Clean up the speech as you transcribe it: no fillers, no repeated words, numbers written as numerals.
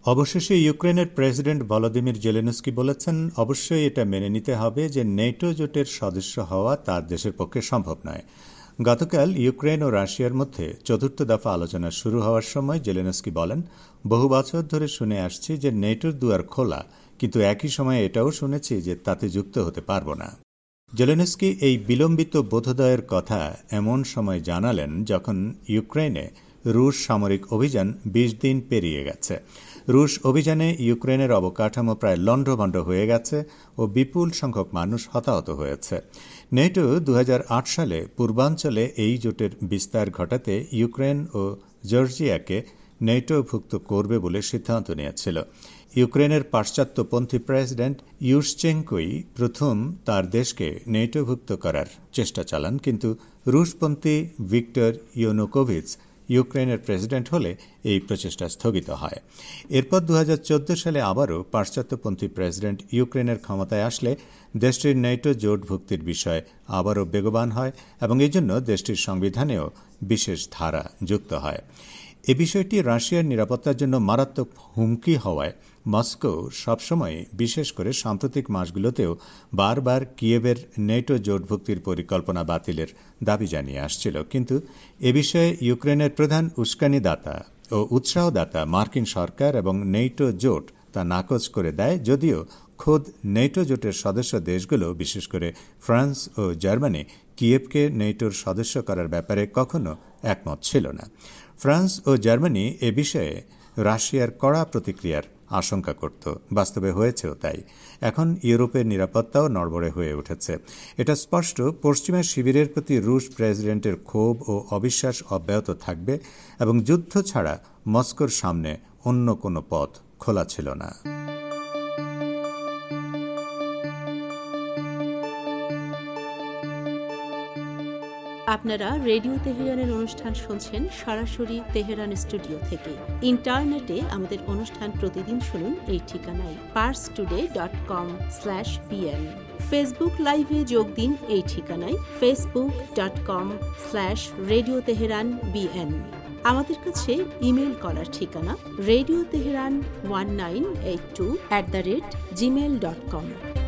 অবশেষে ইউক্রেনের president Volodymyr Zelensky বলেছেন, অবশ্যই এটা মেনে নিতে হবে যে নেটো জোটের সদস্য হওয়া তার দেশের পক্ষে সম্ভব নয়। গতকাল ইউক্রেন ও রাশিয়ার মধ্যে চতুর্থ দফা আলোচনা শুরু হওয়ার সময় জেলেনস্কি বলেন, বহু বছর ধরে শুনে আসছি যে নেটোর দুয়ার খোলা, কিন্তু একই সময়ে এটাও শুনেছি যে তাতে যুক্ত হতে পারব না। জেলেনস্কি এই বিলম্বিত বোধোদয়ের কথা এমন সময় জানালেন যখন ইউক্রেনে রুশ সামরিক অভিযান ২০ দিন পেরিয়ে গেছে। রুশ অভিযানে ইউক্রেনের অবকাঠামো প্রায় লণ্ডভণ্ড হয়ে গেছে ও বিপুল সংখ্যক মানুষ হতাহত হয়েছে। নেটো ২০০৮ সালে পূর্বাঞ্চলে এই জোটের বিস্তার ঘটাতে ইউক্রেন ও জর্জিয়াকে নেটোভুক্ত করবে বলে সিদ্ধান্ত নিয়েছিল। ইউক্রেনের পাশ্চাত্যপন্থী প্রেসিডেন্ট ইউশচেঙ্কোই প্রথম তার দেশকে নেটোভুক্ত করার চেষ্টা চালান, কিন্তু রুশপন্থী ভিক্টর ইউনুকোভিচ ইউক্রেনের প্রেসিডেন্ট হলে এই প্রচেষ্টা স্থগিত হয়। এরপর ২০১৪ সালে আবারও পাশ্চাত্যপন্থী প্রেসিডেন্ট ইউক্রেনের ক্ষমতায় আসলে দেশটির নেটো জোটভুক্তির বিষয় আবারও বেগবান হয় এবং এজন্য দেশটির সংবিধানেও বিশেষ ধারা যুক্ত হয়। এ বিষয়টি রাশিয়ার নিরাপত্তার জন্য মারাত্মক হুমকি হওয়ায় মস্কো সবসময়, বিশেষ করে সাম্প্রতিক মাসগুলোতেও বারবার কিয়েভের নেটো জোটভুক্তির পরিকল্পনা বাতিলের দাবি জানিয়ে আসছিল। কিন্তু এ বিষয়ে ইউক্রেনের প্রধান উস্কানিদাতা ও উৎসাহদাতা মার্কিন সরকার এবং নেটো জোট তা নাকচ করে দেয়, যদিও খোদ নেটো জোটের সদস্য দেশগুলো, বিশেষ করে ফ্রান্স ও জার্মানি, কিয়েভকে নেটোর সদস্য করার ব্যাপারে কখনো একমত ছিল না। ফ্রান্স ও জার্মানি এ বিষয়ে রাশিয়ার কড়া প্রতিক্রিয়ার আশঙ্কা করত, বাস্তবে হয়েছেও তাই। এখন ইউরোপের নিরাপত্তাও নড়বড়ে হয়ে উঠেছে। এটা স্পষ্ট, পশ্চিমা শিবিরের প্রতি রুশ প্রেসিডেন্টের ক্ষোভ ও অবিশ্বাস অব্যাহত থাকবে এবং যুদ্ধ ছাড়া মস্কোর সামনে অন্য কোনো পথ খোলা ছিল না। আপনারা রেডিও তেহরানের অনুষ্ঠান শুনছেন সরাসরি তেহরান স্টুডিও থেকে। ইন্টারনেটে আমাদের অনুষ্ঠান প্রতিদিন শুনুন এই ঠিকানায় parstoday.com/bn। ফেসবুক লাইভে যোগ দিন এই ঠিকানায় facebook.com/radio tehran bn। আমাদের কাছে ইমেল করার ঠিকানা radioteheran1982@gmail.com।